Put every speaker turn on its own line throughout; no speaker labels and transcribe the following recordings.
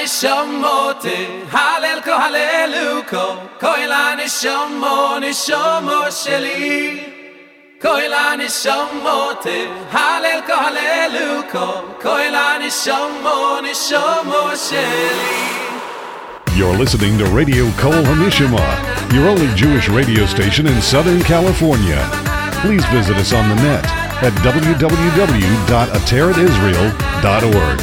nishamote halelko haleluko koila nishomo sheli koila nishamote halelko haleluko koila nishomo sheli.
You're listening to Radio Kol Hanishma, your only Jewish radio station in Southern California. Please visit us on the net at www.ateratisrael.org.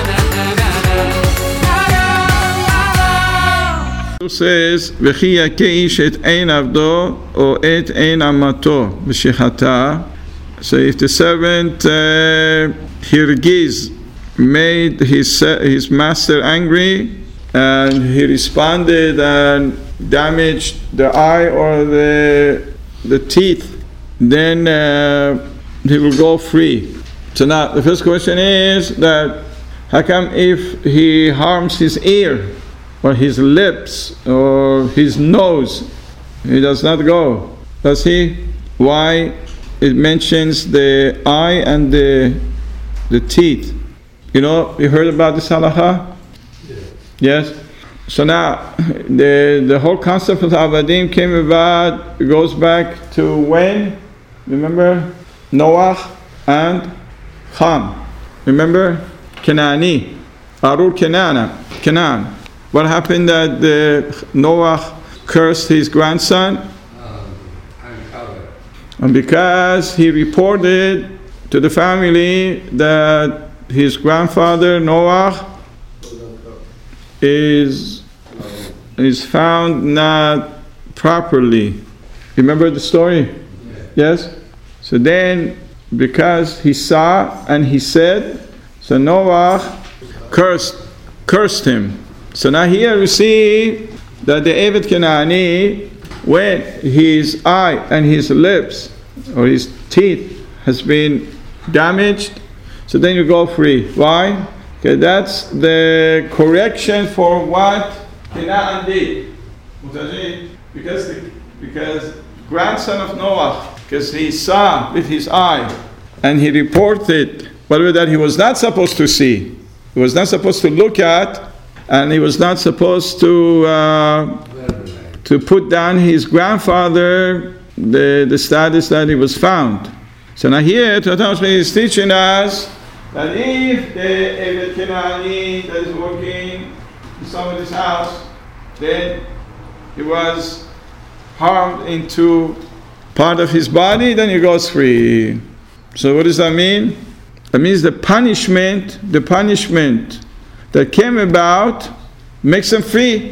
It says, "V'chi yakeh ish et ein avdo o et ein amato v'shechata." So if the servant Hirgiz made his master angry, and he responded and damaged the eye or the teeth, then he will go free. So now the first question is that how come if he harms his ear or his lips or his nose, he does not go? Does he? Why it mentions the eye and the teeth? You know, you heard about this halakha? Yes. So now the whole concept of Avadim came about. It goes back to when? Remember Noah and Ham. Remember Kenani, Arur Kenan. What happened that Noah cursed his grandson? And because he reported to the family that his grandfather Noah is found not properly. Remember the story? Yes? So then, because he saw and he said, so Noah cursed him. So now here we see that the Eved Kenani, when his eye and his lips or his teeth has been damaged, so then you go free. Why? Okay, that's the correction for what Canaan did. Because grandson of Noah, because he saw with his eye and he reported whatever that he was not supposed to see, he was not supposed to look at, and he was not supposed to put down his grandfather the status that he was found. So now here Torah is teaching us that if the Eved Kenani that is working in somebody's house, then he was harmed into part of his body, then he goes free. So what does that mean? That means the punishment that came about makes him free.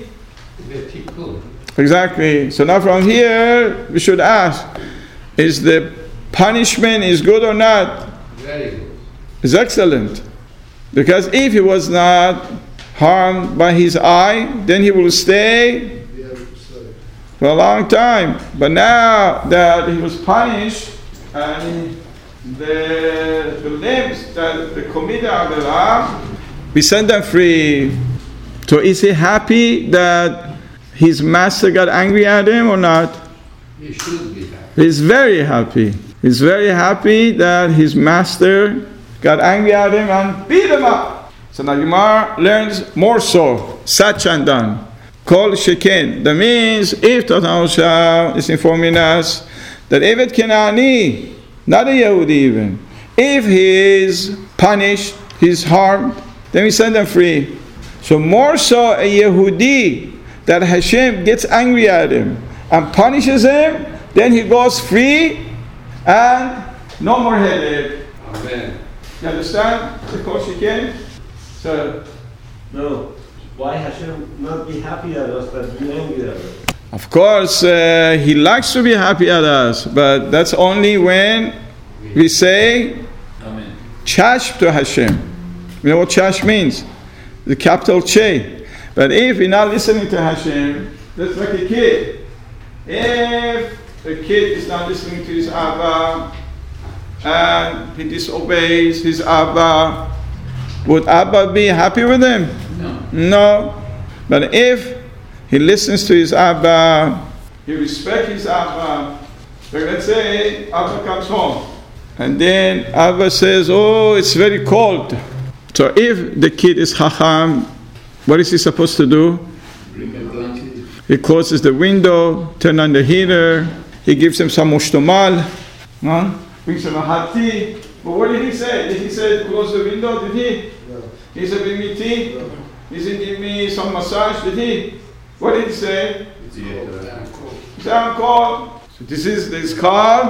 Exactly. So now from here we should ask, is the punishment is good or not?
Very good.
It's excellent. Because if he was not harmed by his eye, then he will stay for a long time. But now that he was punished, and the limbs that the committed Avilah, we send them free. So is he happy that his master got angry at him or not?
He should be happy.
He's very happy. He's very happy that his master got angry at him and beat him up. So now Gemara learns more so. Sachandan. Kol Sheken. That means if Torah is informing us that Eved Kenani, not a Yehudi even, if he is punished, he's harmed, then we send him free. So more so a Yehudi that Hashem gets angry at him and punishes him, then he goes free and no more headache.
Amen.
You understand? The Kol Sheken? So
no. Why Hashem not be happy at us but be angry at us?
of course, he likes to be happy at us, but that's only when we say
Amen.
Chash to Hashem. You know what Chash means? The capital Che. But if you're not listening to Hashem, that's like a kid. If a kid is not listening to his Abba and he disobeys his Abba, would Abba be happy with him? No. But if he listens to his Abba, he respects his Abba. Like let's say Abba comes home, and then Abba says, "Oh, it's very cold." So if the kid is Chacham, what is he supposed to do? He closes the window, turn on the heater, he gives him some mushtomal, brings him a hot tea. But what did he say? Did he say close the window? Did he?
No.
He said bring me tea? He said give me some massage? Did he? What did he say? He said I'm called. So this is called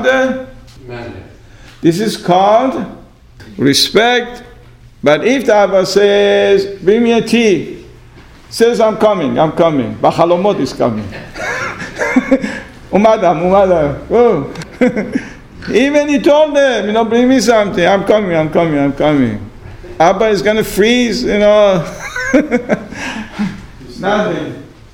respect. But if the Abba says bring me a tea, says I'm coming, Bachalomot is coming. Umadam. Oh. Even he told them, bring me something. I'm coming. Abba is going to freeze, Nothing.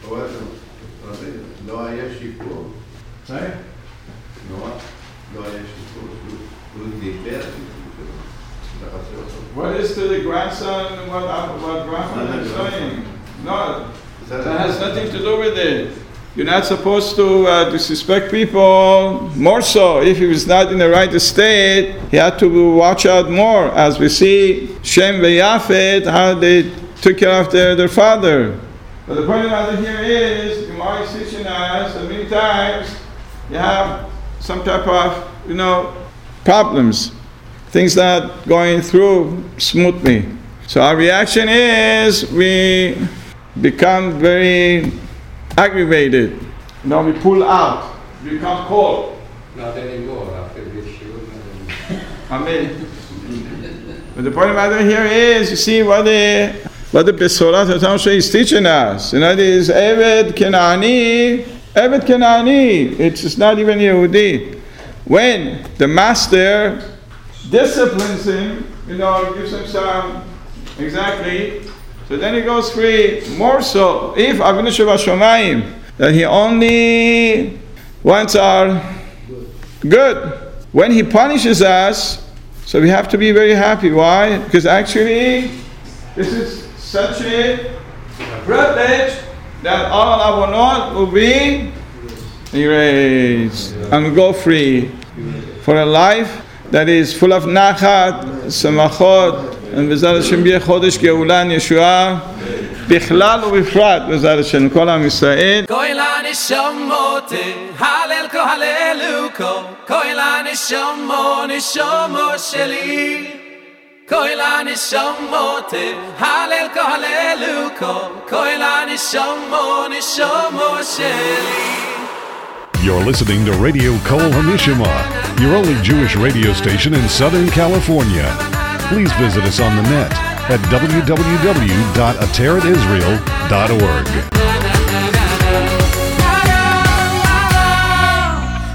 What is to the grandson what grandfather is saying? No, that has nothing to do with it. You're not supposed to disrespect people. More so, if he was not in the right state, he had to watch out more. As we see Shem and Yafet, how they took care of their father. But the point of it here is, Gemara is teaching us that many times you have some type of, problems, things not going through smoothly. So our reaction is we become very aggravated. We pull out, we become cold.
Not anymore after this show.
Amen. But the point about it here is, you see what the Besorat HaTamshah is teaching us. It is Eved Kenani. It's not even Yehudi. When the master disciplines him, gives him some, exactly, so then he goes free. More so, if Avinu Shevashomayim, that he only wants our good. When he punishes us, so we have to be very happy. Why? Because actually, this is such a privilege that all avonot will be erased and go free for a life that is full of nachat, samachot, and B'ezrat Hashem yeh chodesh geulah Yeshua bichlal ubifrat B'ezrat Hashem kol am Yisrael.
Kol haneshomot halel ko haleluko kol haneshomot neshomot sheli kol haneshomot halel ko haleluko kol haneshomot neshomot sheli.
You're listening to Radio Kol HaNishama, your only Jewish radio station in Southern California. Please visit us on the net at www.ateratisrael.org.